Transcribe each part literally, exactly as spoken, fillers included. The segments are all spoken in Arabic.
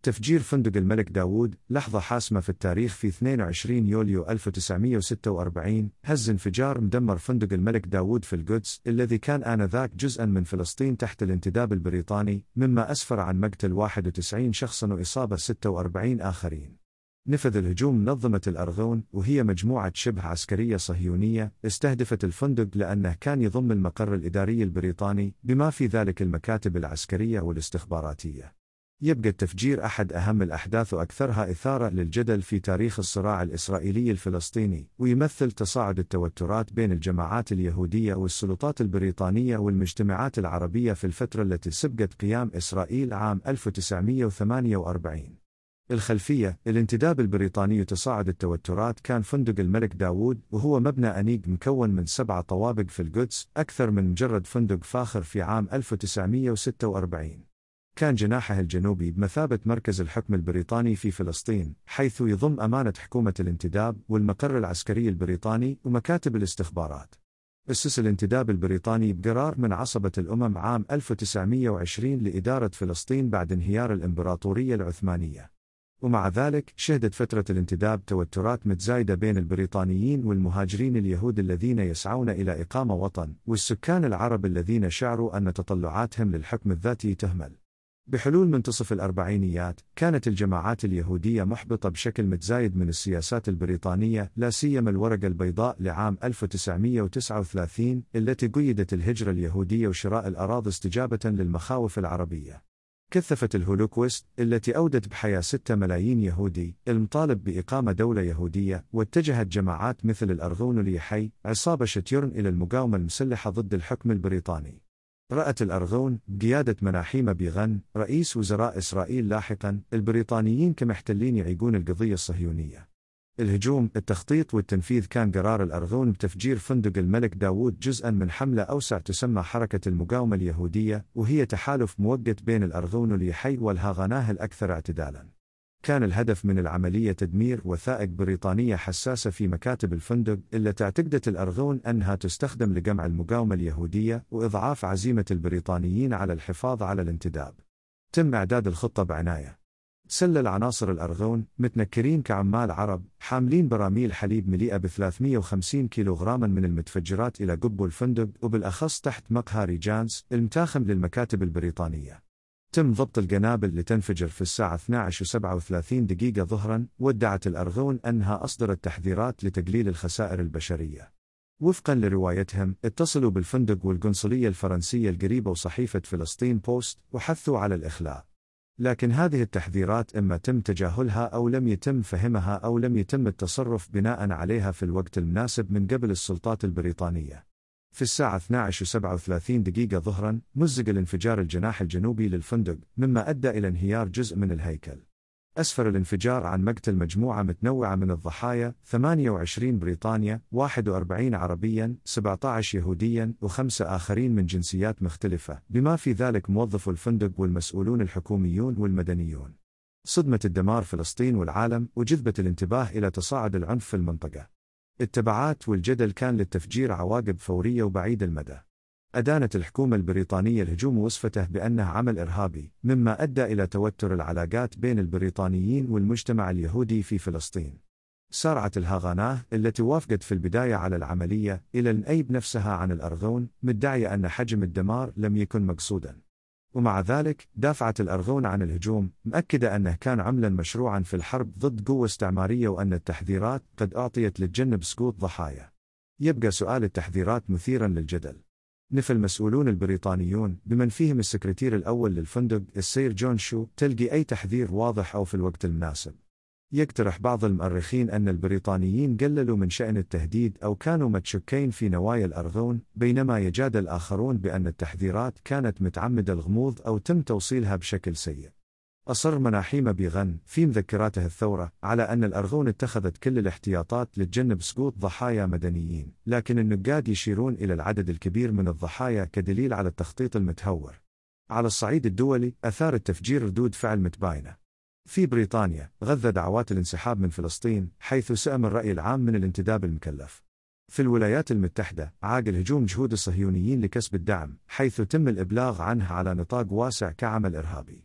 تفجير فندق الملك داوود، لحظة حاسمة في التاريخ. في اثنين وعشرين يوليو ألف وتسعمئة وستة وأربعين هز انفجار مدمر فندق الملك داوود في القدس، الذي كان آنذاك جزءا من فلسطين تحت الانتداب البريطاني، مما أسفر عن مقتل واحد وتسعين شخصا وإصابة ستة وأربعين آخرين. نفذ الهجوم منظمة الأرغون، وهي مجموعة شبه عسكرية صهيونية استهدفت الفندق لأنه كان يضم المقر الإداري البريطاني، بما في ذلك المكاتب العسكرية والاستخباراتية. يبقى التفجير أحد أهم الأحداث وأكثرها إثارة للجدل في تاريخ الصراع الإسرائيلي الفلسطيني، ويمثل تصاعد التوترات بين الجماعات اليهودية والسلطات البريطانية والمجتمعات العربية في الفترة التي سبقت قيام إسرائيل عام ألف وتسعمئة وثمانية وأربعين. الخلفية: الانتداب البريطاني. تصاعد التوترات. كان فندق الملك داوود، وهو مبنى أنيق مكون من سبعة طوابق في القدس، أكثر من مجرد فندق فاخر. في عام ألف وتسعمئة وستة وأربعين كان جناحه الجنوبي بمثابة مركز الحكم البريطاني في فلسطين، حيث يضم أمانة حكومة الانتداب والمقر العسكري البريطاني ومكاتب الاستخبارات. أسس الانتداب البريطاني بقرار من عصبة الأمم عام ألف وتسعمئة وعشرين لإدارة فلسطين بعد انهيار الإمبراطورية العثمانية. ومع ذلك شهدت فترة الانتداب توترات متزايدة بين البريطانيين والمهاجرين اليهود الذين يسعون إلى إقامة وطن، والسكان العرب الذين شعروا أن تطلعاتهم للحكم الذاتي تهمل. بحلول منتصف الأربعينيات كانت الجماعات اليهودية محبطة بشكل متزايد من السياسات البريطانية، لا سيما الورقة البيضاء لعام ألف وتسعمئة وتسعة وثلاثين التي قيدت الهجرة اليهودية وشراء الأراضي استجابة للمخاوف العربية. كثفت الهولوكوست التي أودت بحياة ستة ملايين يهودي المطالب بإقامة دولة يهودية، واتجهت جماعات مثل الأرغون ليحيى عصابة شتيرن إلى المقاومة المسلحة ضد الحكم البريطاني. رأت الأرغون بقيادة مناحيم بيغن رئيس وزراء إسرائيل لاحقا البريطانيين كمحتلين يعيقون القضية الصهيونية. الهجوم، التخطيط والتنفيذ. كان قرار الأرغون بتفجير فندق الملك داوود جزءا من حملة أوسع تسمى حركة المقاومة اليهودية، وهي تحالف مؤقت بين الأرغون ليحيى والهاغناه الأكثر اعتدالا. كان الهدف من العملية تدمير وثائق بريطانية حساسة في مكاتب الفندق، إلا اعتقدت الأرغون أنها تستخدم لجمع المقاومة اليهودية وإضعاف عزيمة البريطانيين على الحفاظ على الانتداب. تم إعداد الخطة بعناية. سلل عناصر الأرغون متنكرين كعمال عرب حاملين براميل حليب مليئة ب ثلاثمئة وخمسين كيلوغراما من المتفجرات إلى قبو الفندق، وبالأخص تحت مقهى ريجانس المتاخم للمكاتب البريطانية. تم ضبط القنابل لتنفجر في الساعة اثنتي عشرة وسبعة وثلاثين دقيقة ظهرا. ودعت الأرغون أنها أصدرت تحذيرات لتقليل الخسائر البشرية. وفقا لروايتهم اتصلوا بالفندق والقنصلية الفرنسية القريبة وصحيفة فلسطين بوست وحثوا على الإخلاء. لكن هذه التحذيرات إما تم تجاهلها أو لم يتم فهمها أو لم يتم التصرف بناء عليها في الوقت المناسب من قبل السلطات البريطانية. في الساعة اثنتي عشرة وسبعة وثلاثين دقيقة ظهرا مزق الانفجار الجناح الجنوبي للفندق، مما أدى إلى انهيار جزء من الهيكل. أسفر الانفجار عن مقتل مجموعة متنوعة من الضحايا، ثمانية وعشرين بريطانيا، واحد وأربعين عربيا، سبعة عشر يهوديا، وخمسة آخرين من جنسيات مختلفة، بما في ذلك موظفو الفندق والمسؤولون الحكوميون والمدنيون. صدمة الدمار فلسطين والعالم، وجذبت الانتباه إلى تصاعد العنف في المنطقة. التبعات والجدل كان للتفجير عواقب فورية وبعيد المدى. أدانت الحكومة البريطانية الهجوم ووصفته بأنه عمل إرهابي، مما أدى إلى توتر العلاقات بين البريطانيين والمجتمع اليهودي في فلسطين. سارعت الهاغناه التي وافقت في البداية على العملية إلى النأيب نفسها عن الأرغون، مدعية أن حجم الدمار لم يكن مقصودا. ومع ذلك دافعت الأرغون عن الهجوم، مؤكدة أنه كان عملا مشروعا في الحرب ضد قوة استعمارية، وأن التحذيرات قد أعطيت لتجنب سقوط ضحايا. يبقى سؤال التحذيرات مثيرا للجدل. نفى المسؤولون البريطانيون بمن فيهم السكرتير الأول للفندق السير جون شو تلقي أي تحذير واضح أو في الوقت المناسب. يقترح بعض المؤرخين أن البريطانيين قللوا من شأن التهديد أو كانوا متشكين في نوايا الأرغون، بينما يجادل الآخرون بأن التحذيرات كانت متعمدة الغموض أو تم توصيلها بشكل سيء. أصر مناحيم بيغن في مذكراته الثورة على أن الأرغون اتخذت كل الاحتياطات لتجنب سقوط ضحايا مدنيين، لكن النقاد يشيرون إلى العدد الكبير من الضحايا كدليل على التخطيط المتهور. على الصعيد الدولي أثار التفجير ردود فعل متباينة. في بريطانيا غذى دعوات الانسحاب من فلسطين، حيث سئم الرأي العام من الانتداب المكلف. في الولايات المتحدة عاق الهجوم جهود الصهيونيين لكسب الدعم، حيث تم الإبلاغ عنه على نطاق واسع كعمل إرهابي.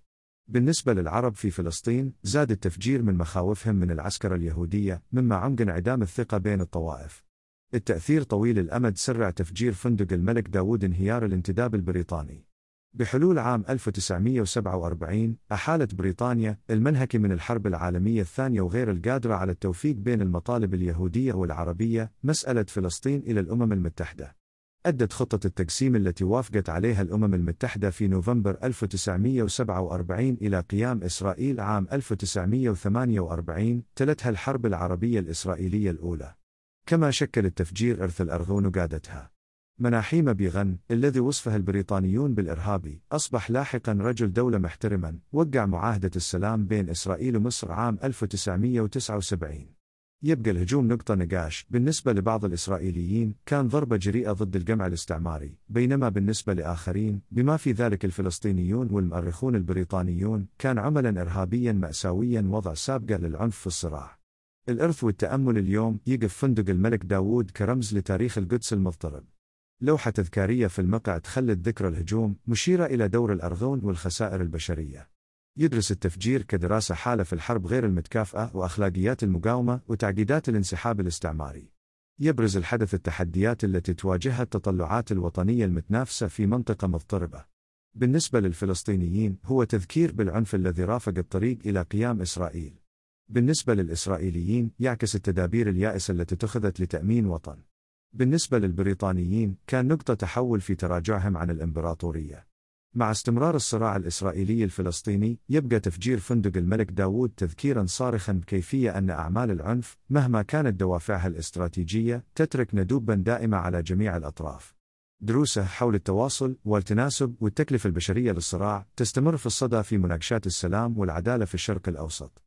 بالنسبة للعرب في فلسطين، زاد التفجير من مخاوفهم من العسكرة اليهودية، مما عمق انعدام الثقة بين الطوائف. التأثير طويل الأمد سرع تفجير فندق الملك داوود انهيار الانتداب البريطاني. بحلول عام ألف وتسعمئة وسبعة وأربعين، أحالت بريطانيا، المنهكة من الحرب العالمية الثانية وغير القادرة على التوفيق بين المطالب اليهودية والعربية، مسألة فلسطين إلى الأمم المتحدة. أدت خطة التقسيم التي وافقت عليها الأمم المتحدة في نوفمبر ألف وتسعمئة وسبعة وأربعين إلى قيام إسرائيل عام ألف وتسعمئة وثمانية وأربعين، تلتها الحرب العربية الإسرائيلية الأولى. كما شكل التفجير إرث الأرغون وقادتها. مناحيم بيغن، الذي وصفه البريطانيون بالإرهابي، أصبح لاحقا رجل دولة محترما، وقع معاهدة السلام بين إسرائيل ومصر عام ألف وتسعمئة وتسعة وسبعين. يبقى الهجوم نقطة نقاش. بالنسبة لبعض الإسرائيليين كان ضربة جريئة ضد الجمع الاستعماري، بينما بالنسبة لآخرين، بما في ذلك الفلسطينيون والمؤرخون البريطانيون، كان عملا إرهابيا مأساويا وضع سابقة للعنف في الصراع. الإرث والتأمل اليوم يقف فندق الملك داوود كرمز لتاريخ القدس المضطرب. لوحة تذكارية في المقعد تخلد ذكرى الهجوم، مشيرة إلى دور الأرغون والخسائر البشرية. يدرس التفجير كدراسة حالة في الحرب غير المتكافئة وأخلاقيات المقاومة وتعقيدات الانسحاب الاستعماري. يبرز الحدث التحديات التي تواجهها التطلعات الوطنية المتنافسة في منطقة مضطربة. بالنسبة للفلسطينيين، هو تذكير بالعنف الذي رافق الطريق إلى قيام إسرائيل. بالنسبة للإسرائيليين، يعكس التدابير اليائسة التي اتخذت لتأمين وطن. بالنسبة للبريطانيين، كان نقطة تحول في تراجعهم عن الإمبراطورية. مع استمرار الصراع الإسرائيلي الفلسطيني، يبقى تفجير فندق الملك داوود تذكيرا صارخا بكيفية أن أعمال العنف، مهما كانت دوافعها الاستراتيجية، تترك ندوبا دائمة على جميع الأطراف. دروسه حول التواصل والتناسب والتكلفة البشرية للصراع تستمر في الصدى في مناقشات السلام والعدالة في الشرق الأوسط.